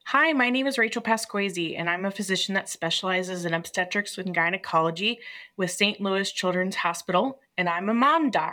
Hi, my name is Rachel Pasquazi, and I'm a physician that specializes in obstetrics and gynecology with St. Louis Children's Hospital, and I'm a mom doc.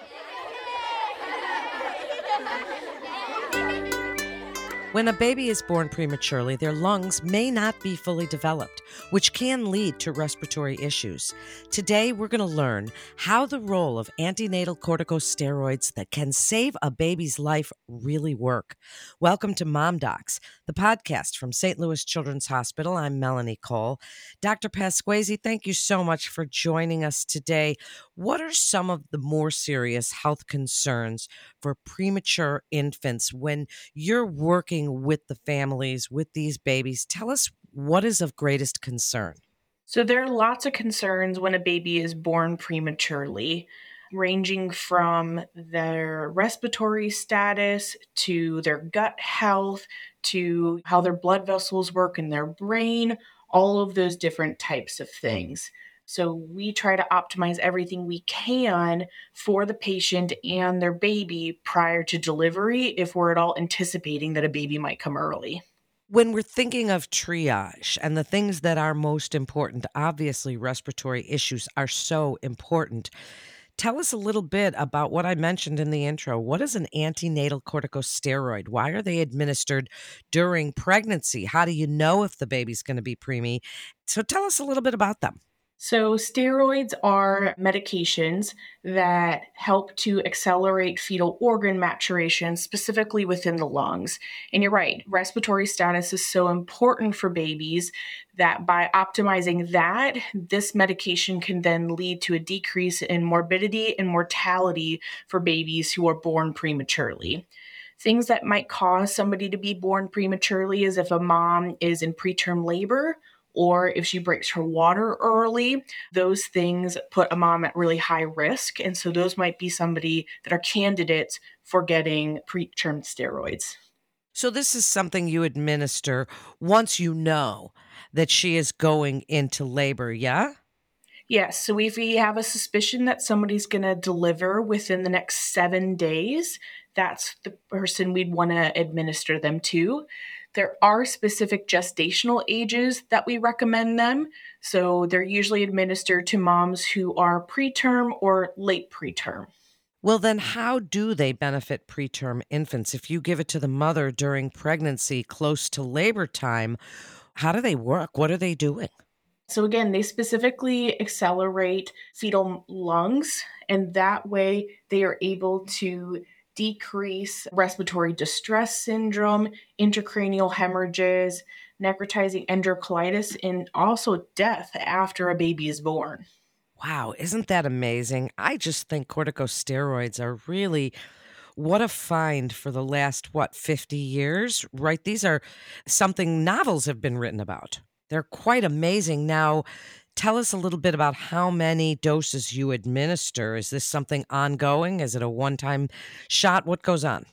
When a baby is born prematurely, their lungs may not be fully developed, which can lead to respiratory issues. Today, we're going to learn how the role of antenatal corticosteroids that can save a baby's life really work. Welcome to Mom Docs, the podcast from St. Louis Children's Hospital. I'm Melanie Cole. Dr. Pasquazi, thank you so much for joining us today. What are some of the more serious health concerns for premature infants when you're working with the families, with these babies? Tell us what is of greatest concern. So, there are lots of concerns when a baby is born prematurely, ranging from their respiratory status to their gut health to how their blood vessels work in their brain, all of those different types of things. So, we try to optimize everything we can for the patient and their baby prior to delivery if we're at all anticipating that a baby might come early. When we're thinking of triage and the things that are most important, obviously respiratory issues are so important. Tell us a little bit about what I mentioned in the intro. What is an antenatal corticosteroid? Why are they administered during pregnancy? How do you know if the baby's going to be preemie? So tell us a little bit about them. So, steroids are medications that help to accelerate fetal organ maturation, specifically within the lungs. And you're right, respiratory status is so important for babies that by optimizing that, this medication can then lead to a decrease in morbidity and mortality for babies who are born prematurely. Things that might cause somebody to be born prematurely is if a mom is in preterm labor or if she breaks her water early. Those things put a mom at really high risk. And so those might be somebody that are candidates for getting preterm steroids. So this is something you administer once you know that she is going into labor, yeah? Yes. So if we have a suspicion that somebody's going to deliver within the next 7 days, that's the person we'd want to administer them to. There are specific gestational ages that we recommend them. So they're usually administered to moms who are preterm or late preterm. Well, then how do they benefit preterm infants? If you give it to the mother during pregnancy close to labor time, how do they work? What are they doing? So, again, they specifically accelerate fetal lungs, and that way they are able to decrease respiratory distress syndrome, intracranial hemorrhages, necrotizing enterocolitis, and also death after a baby is born. Wow, isn't that amazing? I just think corticosteroids are really what a find for the last, 50 years, right? These are something novels have been written about. They're quite amazing. Now, tell us a little bit about how many doses you administer. Is this something ongoing? Is it a one time shot? What goes on?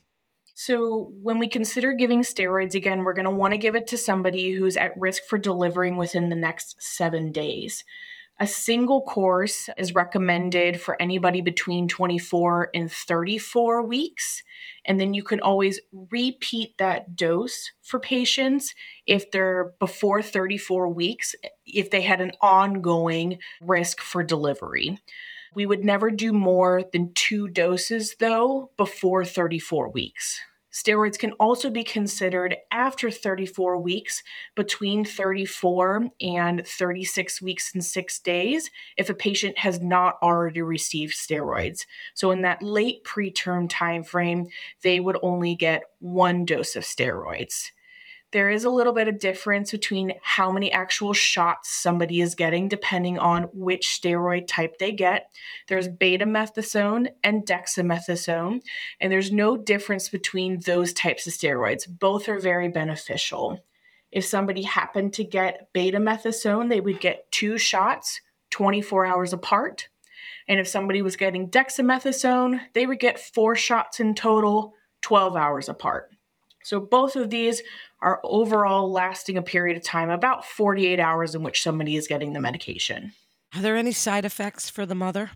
So, when we consider giving steroids, again, we're going to want to give it to somebody who's at risk for delivering within the next 7 days. A single course is recommended for anybody between 24 and 34 weeks. And then you can always repeat that dose for patients if they're before 34 weeks, if they had an ongoing risk for delivery. We would never do more than 2 doses, though, before 34 weeks. Steroids can also be considered after 34 weeks, between 34 and 36 weeks and 6 days, if a patient has not already received steroids. So, in that late preterm time frame, they would only get 1 dose of steroids. There is a little bit of difference between how many actual shots somebody is getting depending on which steroid type they get. There's betamethasone and dexamethasone, and there's no difference between those types of steroids. Both are very beneficial. If somebody happened to get betamethasone, they would get 2 shots 24 hours apart. And if somebody was getting dexamethasone, they would get 4 shots in total 12 hours apart. So both of these are overall lasting a period of time, about 48 hours in which somebody is getting the medication. Are there any side effects for the mother?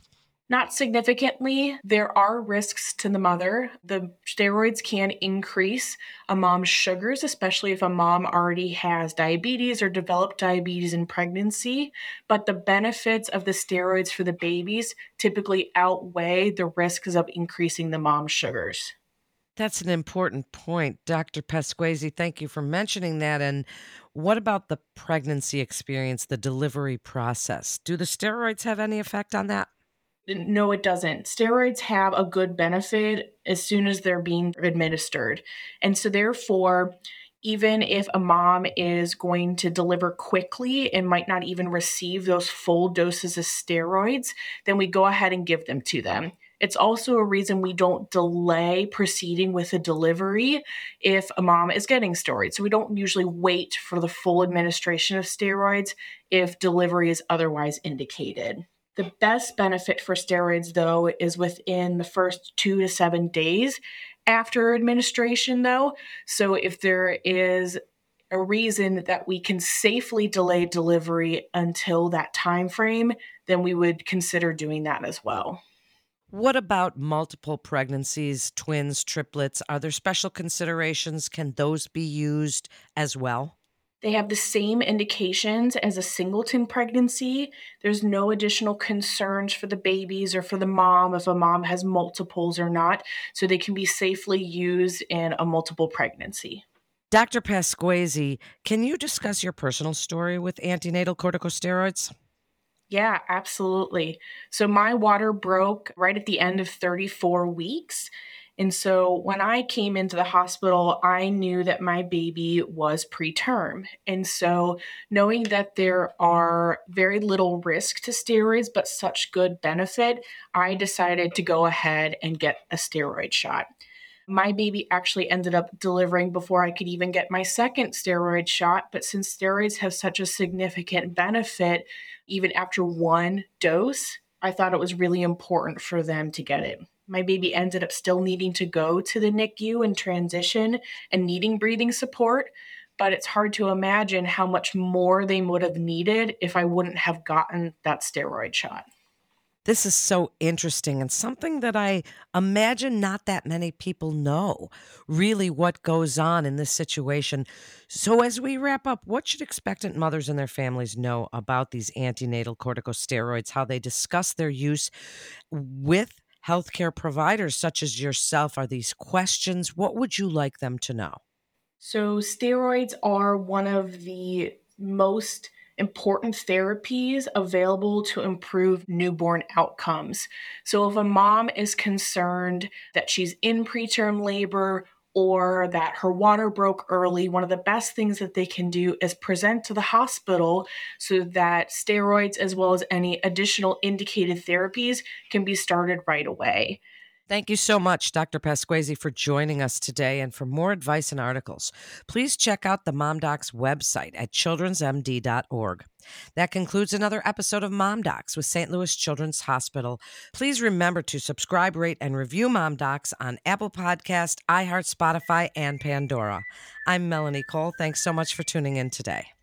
Not significantly. There are risks to the mother. The steroids can increase a mom's sugars, especially if a mom already has diabetes or developed diabetes in pregnancy. But the benefits of the steroids for the babies typically outweigh the risks of increasing the mom's sugars. That's an important point. Dr. Pasquesi, thank you for mentioning that. And what about the pregnancy experience, the delivery process? Do the steroids have any effect on that? No, it doesn't. Steroids have a good benefit as soon as they're being administered. And so, therefore, even if a mom is going to deliver quickly and might not even receive those full doses of steroids, then we go ahead and give them to them. It's also a reason we don't delay proceeding with a delivery if a mom is getting steroids. So we don't usually wait for the full administration of steroids if delivery is otherwise indicated. The best benefit for steroids, though, is within the first 2 to 7 days after administration, though. So if there is a reason that we can safely delay delivery until that time frame, then we would consider doing that as well. What about multiple pregnancies, twins, triplets? Are there special considerations? Can those be used as well? They have the same indications as a singleton pregnancy. There's no additional concerns for the babies or for the mom if a mom has multiples or not. So they can be safely used in a multiple pregnancy. Dr. Pasquesi, can you discuss your personal story with antenatal corticosteroids? Yeah, absolutely. So my water broke right at the end of 34 weeks. And so when I came into the hospital, I knew that my baby was preterm. And so knowing that there are very little risk to steroids, but such good benefit, I decided to go ahead and get a steroid shot. My baby actually ended up delivering before I could even get my second steroid shot. But since steroids have such a significant benefit, even after one dose, I thought it was really important for them to get it. My baby ended up still needing to go to the NICU and transition and needing breathing support. But it's hard to imagine how much more they would have needed if I wouldn't have gotten that steroid shot. This is so interesting and something that I imagine not that many people know really what goes on in this situation. So, as we wrap up, what should expectant mothers and their families know about these antenatal corticosteroids, how they discuss their use with healthcare providers such as yourself? Are these questions? What would you like them to know? So, steroids are one of the most important therapies available to improve newborn outcomes. So, if a mom is concerned that she's in preterm labor or that her water broke early, one of the best things that they can do is present to the hospital so that steroids, as well as any additional indicated therapies, can be started right away. Thank you so much, Dr. Pasquesi, for joining us today. And for more advice and articles, please check out the MomDocs website at childrensmd.org. That concludes another episode of MomDocs with St. Louis Children's Hospital. Please remember to subscribe, rate, and review MomDocs on Apple Podcast, iHeart, Spotify, and Pandora. I'm Melanie Cole. Thanks so much for tuning in today.